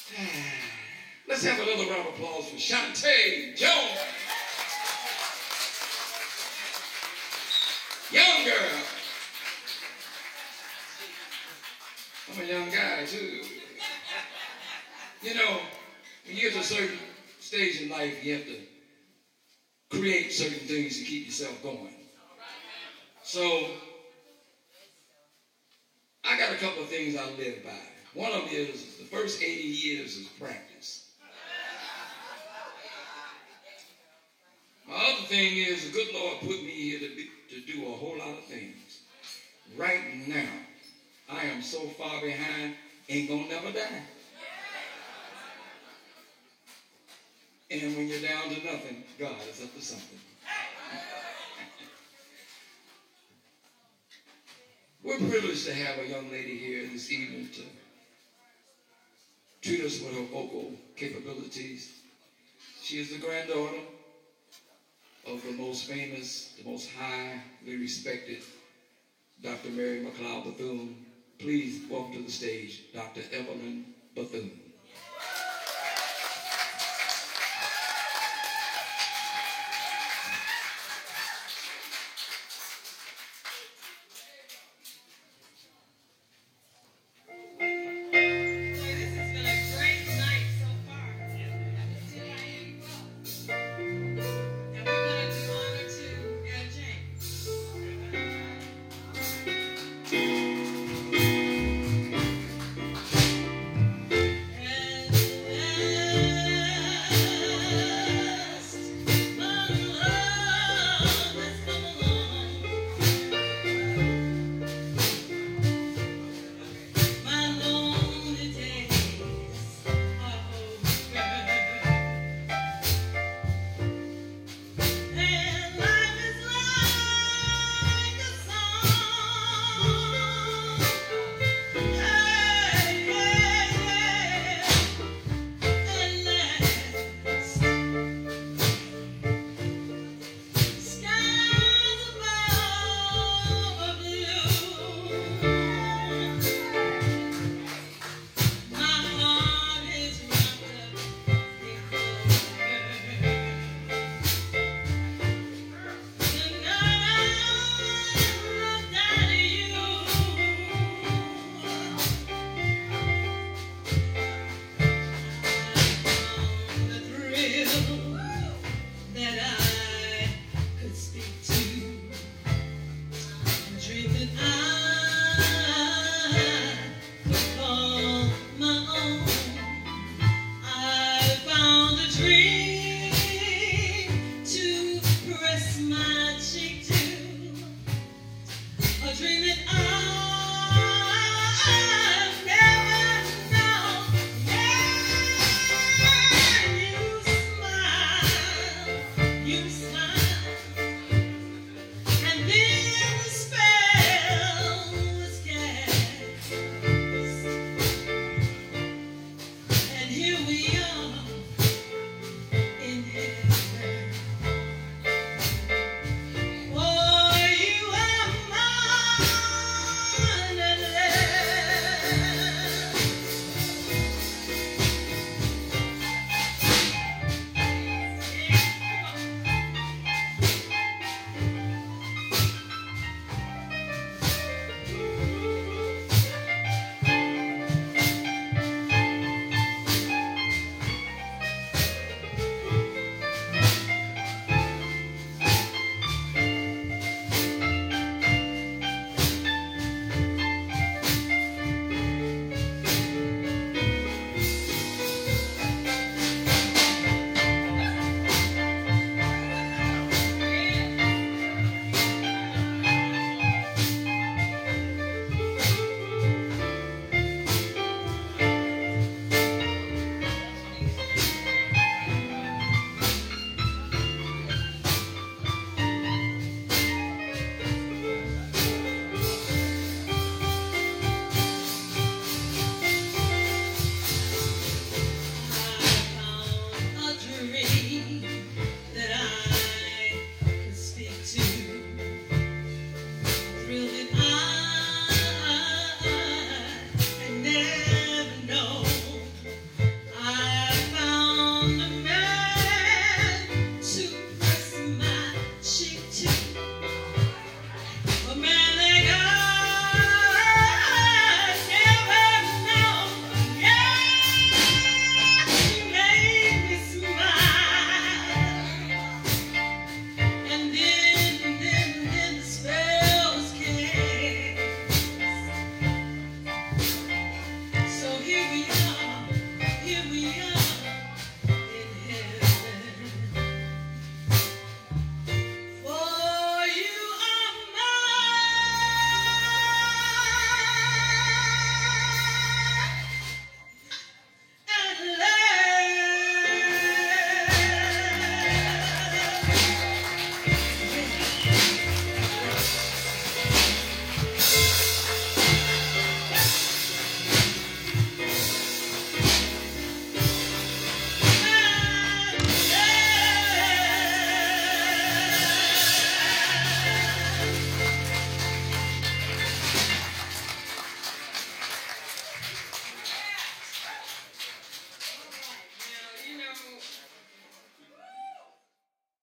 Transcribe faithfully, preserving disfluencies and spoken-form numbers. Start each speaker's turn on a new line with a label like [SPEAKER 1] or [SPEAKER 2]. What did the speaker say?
[SPEAKER 1] Let's have another round of applause for Shantae Jones. Young girl. I'm a young guy, too. You know, when you get to a certain stage in life, you have to create certain things to keep yourself going. So, I got a couple of things I live by. One of them is the first eighty years is practice. My other thing is the good Lord put me here to, be, to do a whole lot of things. Right now, I am so far behind, ain't gonna never die. And when you're down to nothing, God is up to something. We're privileged to have a young lady here this evening to treat us with her vocal capabilities. She is the granddaughter of the most famous, the most highly respected Doctor Mary McLeod Bethune. Please welcome to the stage Doctor Evelyn Bethune.